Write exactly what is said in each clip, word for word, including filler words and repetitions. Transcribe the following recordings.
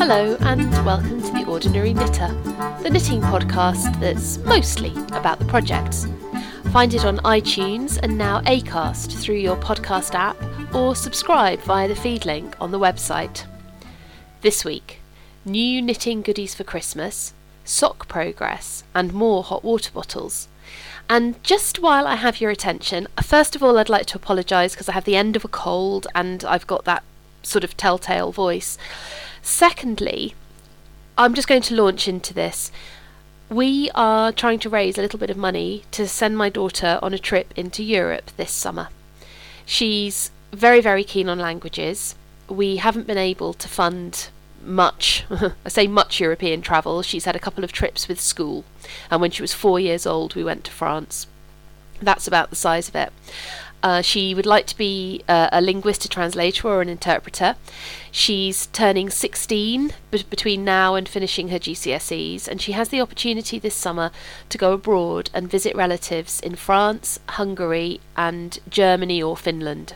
Hello and welcome to The Ordinary Knitter, the knitting podcast that's mostly about the projects. Find it on iTunes and now Acast through your podcast app, or subscribe via the feed link on the website. This week, new knitting goodies for Christmas, sock progress and more hot water bottles. And just while I have your attention, first of all I'd like to apologise because I have the end of a cold and I've got that sort of telltale voice. Secondly, I'm just going to launch into this. We are trying to raise a little bit of money to send my daughter on a trip into Europe this summer. She's very, very keen on languages. We haven't been able to fund much, I say much European travel. She's had a couple of trips with school, and when she was four years old we went to France. That's about the size of it. Uh, she would like to be uh, a linguist, a translator or an interpreter. She's turning sixteen b- between now and finishing her G C S Es, and she has the opportunity this summer to go abroad and visit relatives in France, Hungary and Germany or Finland.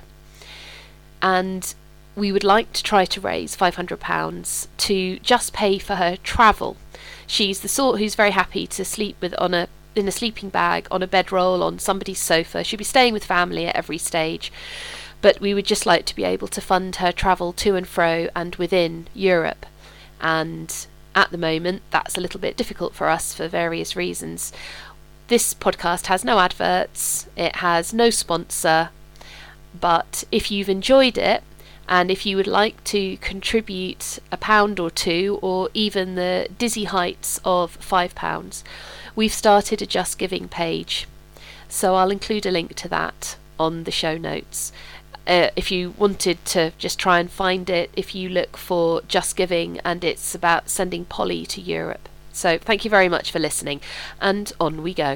And we would like to try to raise five hundred pounds to just pay for her travel. She's the sort who's very happy to sleep with on a in a sleeping bag, on a bedroll, on somebody's sofa. She'll be staying with family at every stage, but we would just like to be able to fund her travel to and fro and within Europe. And at the moment that's a little bit difficult for us for various reasons. This podcast has no adverts, it has no sponsor, but if you've enjoyed it and if you would like to contribute a pound or two, or even the dizzy heights of five pounds, we've started a Just Giving page. So I'll include a link to that on the show notes. Uh, if you wanted to just try and find it, if you look for Just Giving, and it's about sending Polly to Europe. So thank you very much for listening, and on we go.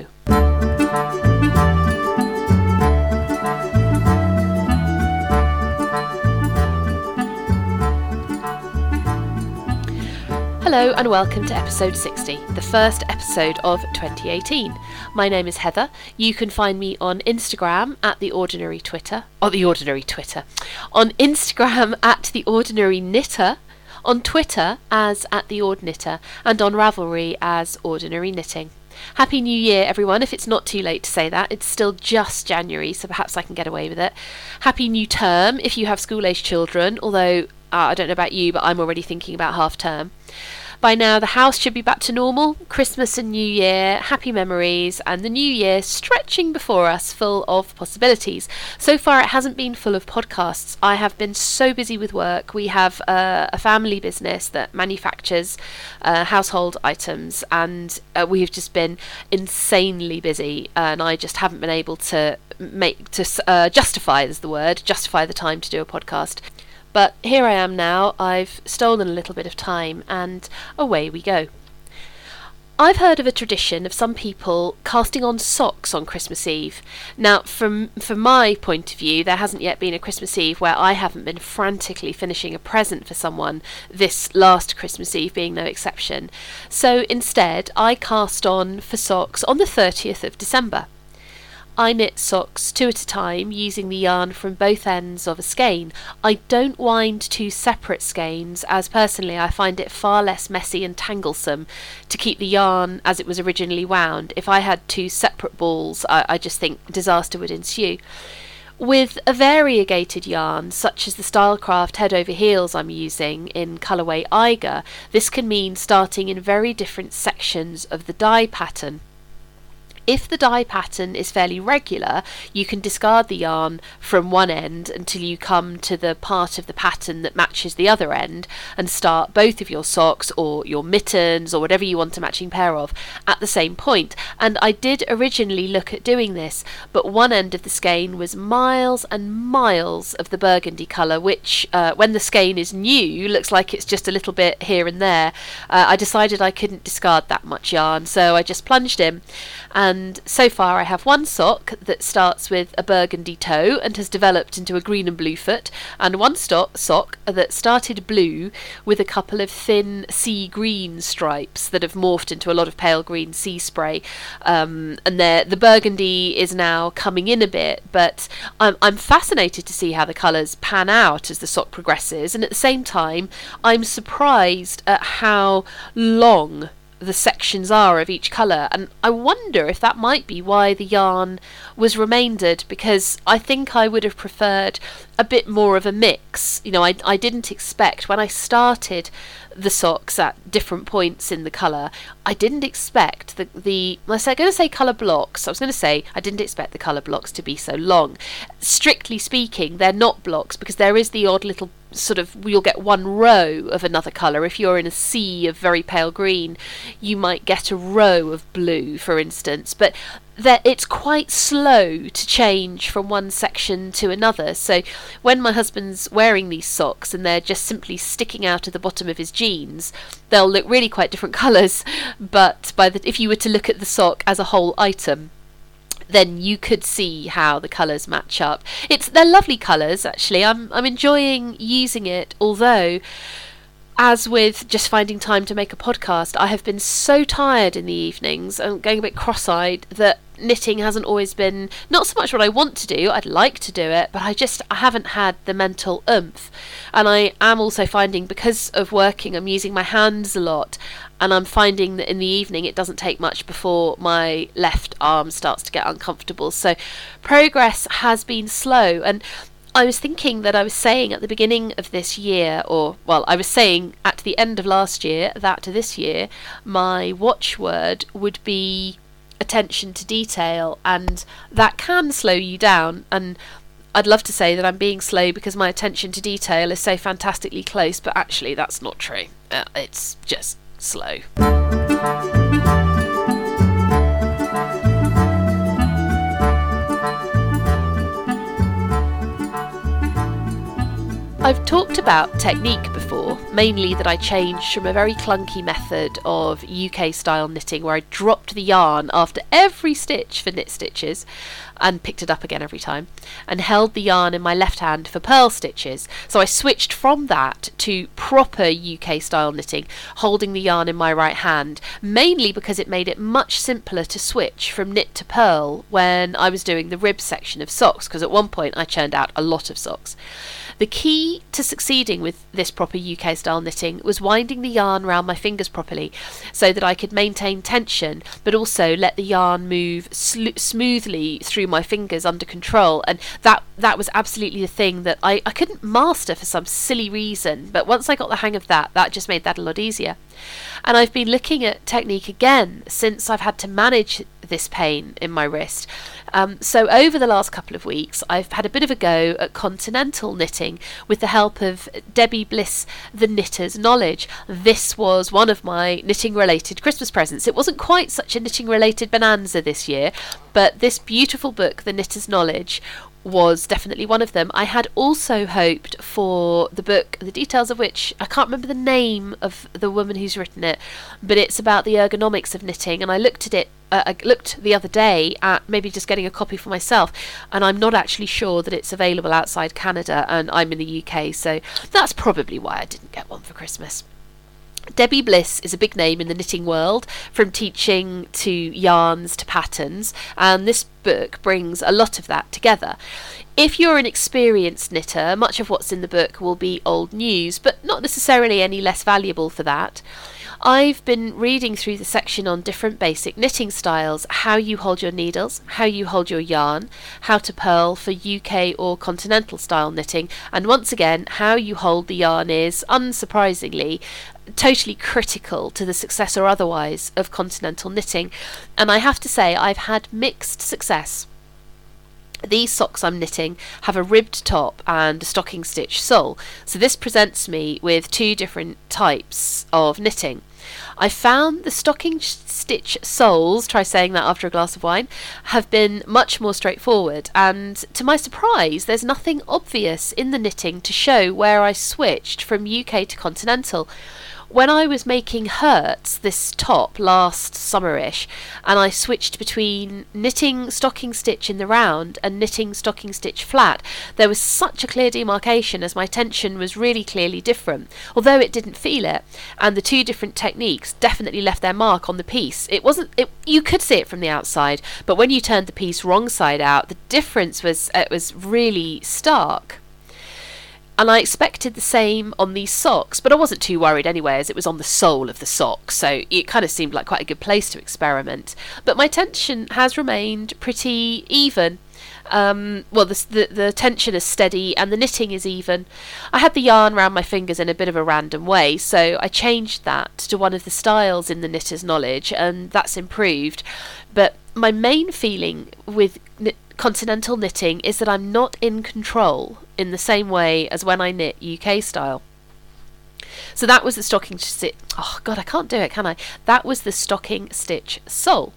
Hello and welcome to episode sixty, the first episode of twenty eighteen. My name is Heather. You can find me on Instagram at The Ordinary Twitter, or The Ordinary Twitter, on Instagram at The Ordinary Knitter, on Twitter as at The Ord Knitter, and on Ravelry as Ordinary Knitting. Happy New Year, everyone, if it's not too late to say that. It's still just January, so perhaps I can get away with it. Happy New Term if you have school-aged children, although uh, I don't know about you, but I'm already thinking about half-term. By now the house should be back to normal. Christmas and New Year, happy memories, and the new year stretching before us, full of possibilities. So far it hasn't been full of podcasts. I have been so busy with work. We have uh, a family business that manufactures uh, household items, and uh, we've just been insanely busy, and I just haven't been able to make to uh, justify is the word justify the time to do a podcast. But here I am now. I've stolen a little bit of time, and away we go. I've heard of a tradition of some people casting on socks on Christmas Eve. Now, from from my point of view, there hasn't yet been a Christmas Eve where I haven't been frantically finishing a present for someone, this last Christmas Eve being no exception. So instead, I cast on for socks on the thirtieth of December. I knit socks two at a time using the yarn from both ends of a skein. I don't wind two separate skeins, as personally I find it far less messy and tanglesome to keep the yarn as it was originally wound. If I had two separate balls, I, I just think disaster would ensue. With a variegated yarn, such as the Stylecraft Head Over Heels I'm using in colourway Eiger, this can mean starting in very different sections of the dye pattern. If the dye pattern is fairly regular, you can discard the yarn from one end until you come to the part of the pattern that matches the other end and start both of your socks or your mittens or whatever you want a matching pair of at the same point. And I did originally look at doing this, but one end of the skein was miles and miles of the burgundy colour, which uh, when the skein is new looks like it's just a little bit here and there. Uh, I decided I couldn't discard that much yarn, so I just plunged in and and so far I have one sock that starts with a burgundy toe and has developed into a green and blue foot, and one stock sock that started blue with a couple of thin sea green stripes that have morphed into a lot of pale green sea spray, um, and the burgundy is now coming in a bit, but I'm, I'm fascinated to see how the colours pan out as the sock progresses, and at the same time I'm surprised at how long the sections are of each colour, and I wonder if that might be why the yarn was remaindered, because I think I would have preferred a bit more of a mix. You know, I, I didn't expect, when I started the socks at different points in the colour, I didn't expect the, the I was going to say colour blocks, I was going to say I didn't expect the colour blocks to be so long. Strictly speaking, they're not blocks, because there is the odd little sort of, you'll get one row of another colour. If you're in a sea of very pale green, you might get a row of blue, for instance, but that it's quite slow to change from one section to another. So when my husband's wearing these socks and they're just simply sticking out of the bottom of his jeans, they'll look really quite different colours, but by the if you were to look at the sock as a whole item, then you could see how the colours match up. It's they're lovely colours, actually. I'm I'm enjoying using it, although, as with just finding time to make a podcast, I have been so tired in the evenings and going a bit cross-eyed that knitting hasn't always been, not so much what I want to do, I'd like to do it, but I just I haven't had the mental oomph. And I am also finding, because of working, I'm using my hands a lot, and I'm finding that in the evening it doesn't take much before my left arm starts to get uncomfortable. So progress has been slow, and I was thinking that I was saying at the beginning of this year, or, well, I was saying at the end of last year that this year my watchword would be attention to detail, and that can slow you down. And I'd love to say that I'm being slow because my attention to detail is so fantastically close, but actually that's not true. Uh, it's just slow. I've talked about technique before, mainly that I changed from a very clunky method of U K style knitting where I dropped the yarn after every stitch for knit stitches and picked it up again every time, and held the yarn in my left hand for purl stitches. So I switched from that to proper U K style knitting, holding the yarn in my right hand, mainly because it made it much simpler to switch from knit to purl when I was doing the rib section of socks, because at one point I churned out a lot of socks. The key to succeeding with this proper U K style knitting was winding the yarn around my fingers properly so that I could maintain tension but also let the yarn move sl- smoothly through my fingers under control, and that that was absolutely the thing that I, I couldn't master for some silly reason, but once I got the hang of that, that just made that a lot easier. And I've been looking at technique again since I've had to manage this pain in my wrist. Um, so over the last couple of weeks I've had a bit of a go at continental knitting with the help of Debbie Bliss, The Knitter's Knowledge. This was one of my knitting related Christmas presents. It wasn't quite such a knitting related bonanza this year, but this beautiful book, The Knitter's Knowledge, was definitely one of them. I had also hoped for the book, the details of which I can't remember the name of the woman who's written it, but it's about the ergonomics of knitting, and I looked at it uh, I looked the other day at maybe just getting a copy for myself, and I'm not actually sure that it's available outside Canada, and I'm in the U K, so that's probably why I didn't get one for Christmas. Debbie Bliss is a big name in the knitting world, from teaching to yarns to patterns, and this book brings a lot of that together. If you're an experienced knitter, much of what's in the book will be old news, but not necessarily any less valuable for that. I've been reading through the section on different basic knitting styles, how you hold your needles, how you hold your yarn, how to purl for U K or continental style knitting, and once again, how you hold the yarn is, unsurprisingly, totally critical to the success or otherwise of continental knitting. And I have to say, I've had mixed success. These socks I'm knitting have a ribbed top and a stocking stitch sole, so this presents me with two different types of knitting. I found the stocking stitch soles, try saying that after a glass of wine, have been much more straightforward, and to my surprise there's nothing obvious in the knitting to show where I switched from U K to continental. When I was making Hertz, this top, last summerish, and I switched between knitting stocking stitch in the round and knitting stocking stitch flat, there was such a clear demarcation as my tension was really clearly different, although it didn't feel it, and the two different techniques definitely left their mark on the piece. It wasn't, it, you could see it from the outside, but when you turned the piece wrong side out, the difference was, it was really stark. And I expected the same on these socks, but I wasn't too worried anyway, as it was on the sole of the sock, so it kind of seemed like quite a good place to experiment. But my tension has remained pretty even. Um, well, the, the, the tension is steady and the knitting is even. I had the yarn round my fingers in a bit of a random way, so I changed that to one of the styles in the Knitter's Knowledge, and that's improved. But my main feeling with knit continental knitting is that I'm not in control in the same way as when I knit U K style. So that was the stocking stitch. Oh God, I can't do it, can I? That was the stocking stitch sole.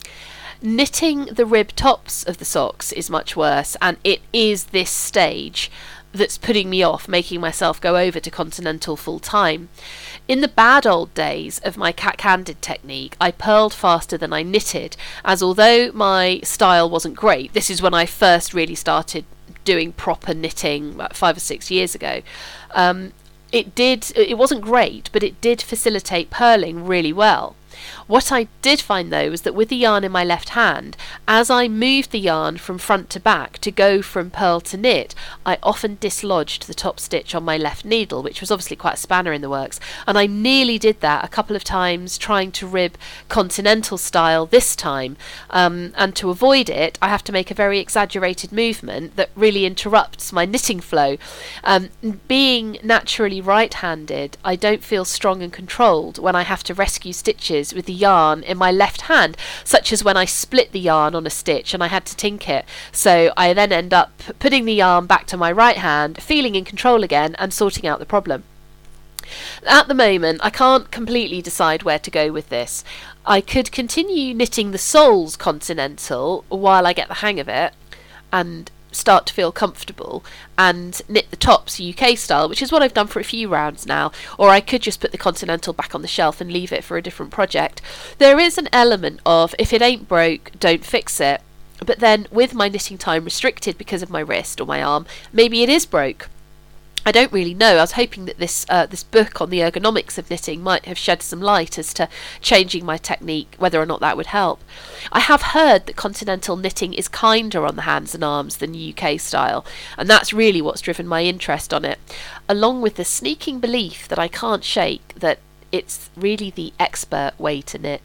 Knitting the rib tops of the socks is much worse, and it is this stage that's putting me off making myself go over to continental full time. In the bad old days of my cat-candid technique, I purled faster than I knitted, as although my style wasn't great, this is when I first really started doing proper knitting about five or six years ago, um, it did, it wasn't great, but it did facilitate purling really well. What I did find though was that with the yarn in my left hand, as I moved the yarn from front to back to go from purl to knit, I often dislodged the top stitch on my left needle, which was obviously quite a spanner in the works, and I nearly did that a couple of times trying to rib continental style this time, um, and to avoid it I have to make a very exaggerated movement that really interrupts my knitting flow. Um, being naturally right-handed, I don't feel strong and controlled when I have to rescue stitches with the yarn in my left hand, such as when I split the yarn on a stitch and I had to tink it. So I then end up putting the yarn back to my right hand, feeling in control again and sorting out the problem. At the moment, I can't completely decide where to go with this. I could continue knitting the soles continental while I get the hang of it and start to feel comfortable, and knit the tops U K style, which is what I've done for a few rounds now, or I could just put the continental back on the shelf and leave it for a different project. There is an element of if it ain't broke, don't fix it, but then with my knitting time restricted because of my wrist or my arm, maybe it is broke. I don't really know. I was hoping that this uh, this book on the ergonomics of knitting might have shed some light as to changing my technique, whether or not that would help. I have heard that continental knitting is kinder on the hands and arms than U K style, and that's really what's driven my interest on it, along with the sneaking belief that I can't shake that it's really the expert way to knit.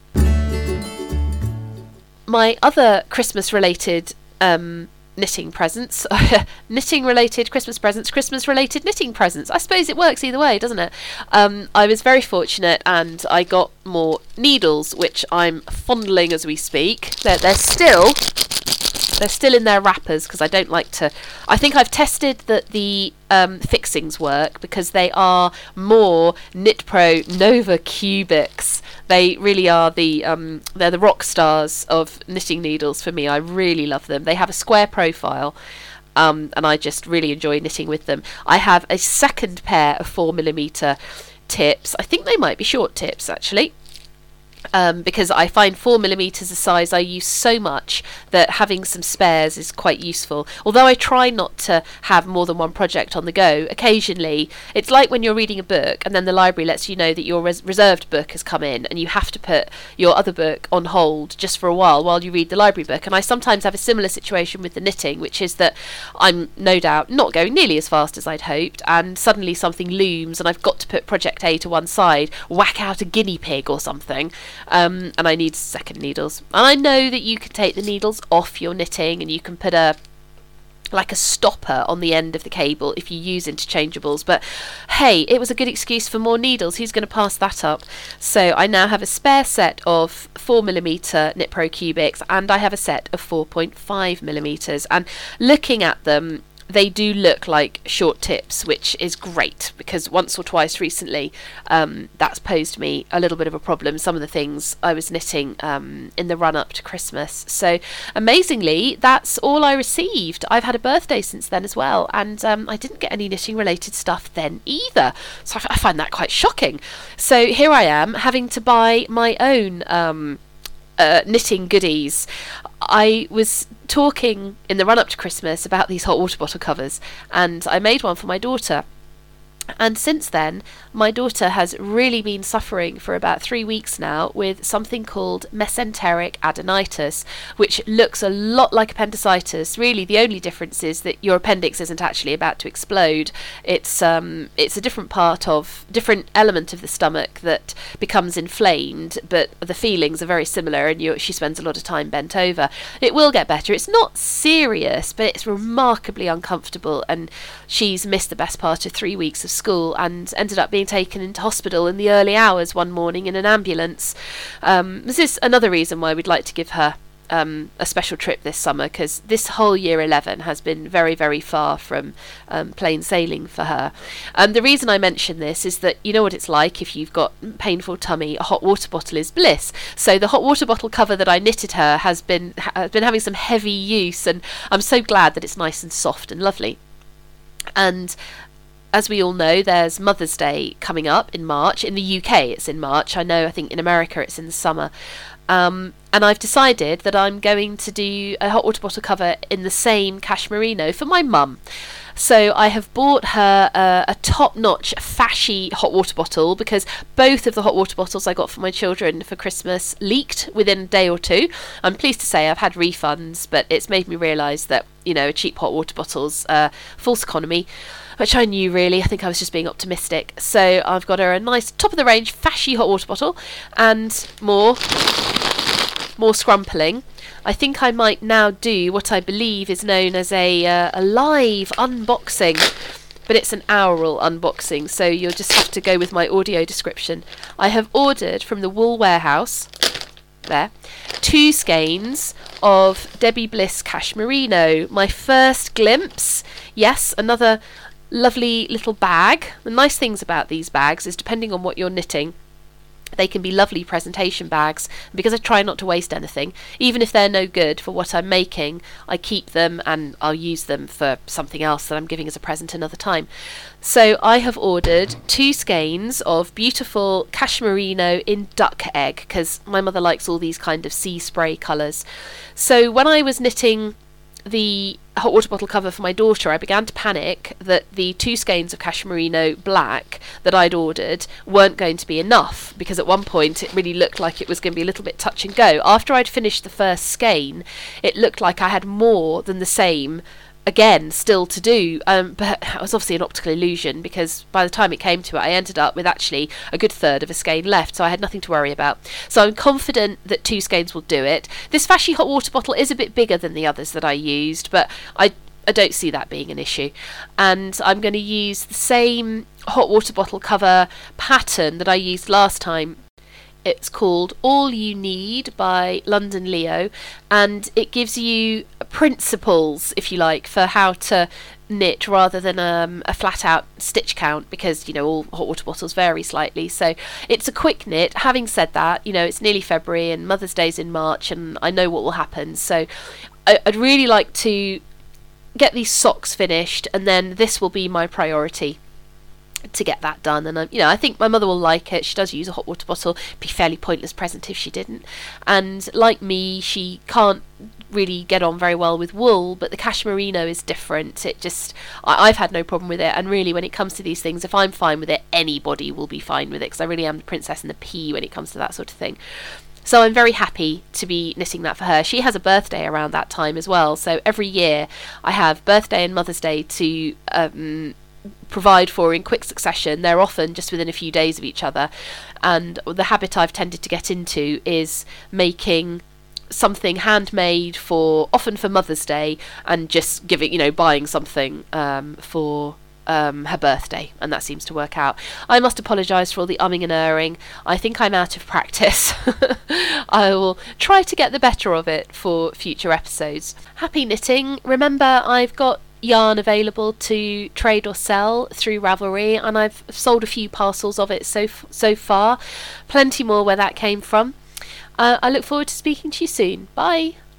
My other Christmas-related um, knitting presents, knitting related Christmas presents, Christmas related knitting presents. I suppose it works either way, doesn't it? Um, I was very fortunate and I got more needles, which I'm fondling as we speak. They're, they're still they're still in their wrappers because I don't like to. I think I've tested that the um, fixings work because they are more Knit Pro Nova Cubics. They really are the um, they're the rock stars of knitting needles for me. I really love them. They have a square profile, um, and I just really enjoy knitting with them. I have a second pair of four millimeter tips. I think they might be short tips actually. Um, because I find four millimeters a size I use so much that having some spares is quite useful. Although I try not to have more than one project on the go, occasionally it's like when you're reading a book and then the library lets you know that your res- reserved book has come in and you have to put your other book on hold just for a while while you read the library book. And I sometimes have a similar situation with the knitting, which is that I'm no doubt not going nearly as fast as I'd hoped, and suddenly something looms and I've got to put project A to one side, whack out a guinea pig or something. Um, and I need second needles. And I know that you can take the needles off your knitting and you can put a like a stopper on the end of the cable if you use interchangeables, but hey, it was a good excuse for more needles. Who's going to pass that up? So I now have a spare set of four millimeter Knit Pro Cubics and I have a set of four point five millimeters, and looking at them, they do look like short tips, which is great, because once or twice recently um, that's posed me a little bit of a problem, some of the things I was knitting um, in the run up to Christmas. So amazingly, that's all I received. I've had a birthday since then as well, and um, I didn't get any knitting related stuff then either, so I, f- I find that quite shocking. So here I am having to buy my own um, uh, knitting goodies. I was talking in the run-up to Christmas about these hot water bottle covers, and I made one for my daughter. And since then, my daughter has really been suffering for about three weeks now with something called mesenteric adenitis, which looks a lot like appendicitis. Really, the only difference is that your appendix isn't actually about to explode. It's um, it's a different part of, different element of the stomach that becomes inflamed, but the feelings are very similar, and you, she spends a lot of time bent over. It will get better. It's not serious, but it's remarkably uncomfortable, and she's missed the best part of three weeks of school and ended up being taken into hospital in the early hours one morning in an ambulance. Um, this is another reason why we'd like to give her um, a special trip this summer, because this whole year eleven has been very, very far from um, plain sailing for her. Um, the reason I mention this is that you know what it's like if you've got painful tummy. A hot water bottle is bliss. So the hot water bottle cover that I knitted her has been ha- been having some heavy use, and I'm so glad that it's nice and soft and lovely. And as we all know, there's Mother's Day coming up in March. In the U K, it's in March. I know, I think in America it's in the summer. Um, and I've decided that I'm going to do a hot water bottle cover in the same cashmerino for my mum. So I have bought her uh, a top-notch fashy hot water bottle, because both of the hot water bottles I got for my children for Christmas leaked within a day or two. I'm pleased to say I've had refunds, but it's made me realise that, you know, cheap hot water bottles, uh, false economy, which I knew really. I think I was just being optimistic. So I've got her a nice top-of-the-range fashy hot water bottle, and more, more scrumpling. I think I might now do what I believe is known as a, uh, a live unboxing, but it's an aural unboxing, so you'll just have to go with my audio description. I have ordered from the Wool Warehouse, there, two skeins of Debbie Bliss Cashmerino. My first glimpse, yes, another lovely little bag. The nice things about these bags is, depending on what you're knitting, they can be lovely presentation bags. Because I try not to waste anything, even if they're no good for what I'm making, I keep them and I'll use them for something else that I'm giving as a present another time. So I have ordered two skeins of beautiful cashmerino in duck egg, because my mother likes all these kind of sea spray colours. So when I was knitting the hot water bottle cover for my daughter, I began to panic that the two skeins of cashmerino black that I'd ordered weren't going to be enough, because at one point it really looked like it was going to be a little bit touch and go. After I'd finished the first skein, it looked like I had more than the same again still to do, um, but it was obviously an optical illusion, because by the time it came to it I ended up with actually a good third of a skein left, so I had nothing to worry about. So I'm confident that two skeins will do it. This fashy hot water bottle is a bit bigger than the others that I used, but I I don't see that being an issue. And I'm going to use the same hot water bottle cover pattern that I used last time. It's called All You Need by London Leo, and it gives you principles, if you like, for how to knit rather than um, a flat out stitch count, because, you know, all hot water bottles vary slightly. So it's a quick knit. Having said that, you know, it's nearly February and Mother's Day's in March, and I know what will happen. So I, I'd really like to get these socks finished, and then this will be my priority to get that done. And um, you know, I think my mother will like it. She does use a hot water bottle. It'd be a fairly pointless present if she didn't. And like me, she can't really get on very well with wool, but the cashmerino is different. It just, I, I've had no problem with it, and really when it comes to these things, if I'm fine with it, anybody will be fine with it, because I really am the princess and the pea when it comes to that sort of thing. So I'm very happy to be knitting that for her. She has a birthday around that time as well, so every year I have birthday and Mother's Day to um, provide for in quick succession. They're often just within a few days of each other, and the habit I've tended to get into is making something handmade for, often for Mother's Day, and just giving, you know, buying something um, for um, her birthday, and that seems to work out. I must apologise for all the umming and erring. I think I'm out of practice. I will try to get the better of it for future episodes. Happy knitting. Remember, I've got yarn available to trade or sell through Ravelry, and I've sold a few parcels of it so f- so far. Plenty more where that came from. Uh, I look forward to speaking to you soon. Bye!